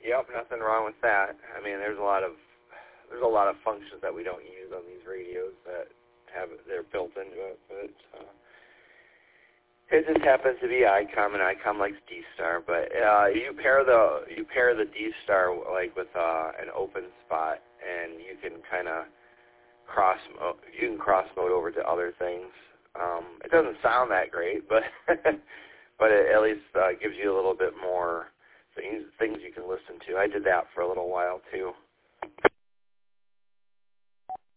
Yep, nothing wrong with that. I mean, there's a lot of functions that we don't use on these radios that they're built into it, but it just happens to be ICOM, and ICOM likes D-Star. But you pair the D-Star like with an open spot, and you can kind of cross mode over to other things. It doesn't sound that great, but but it at least gives you a little bit more things you can listen to. I did that for a little while too.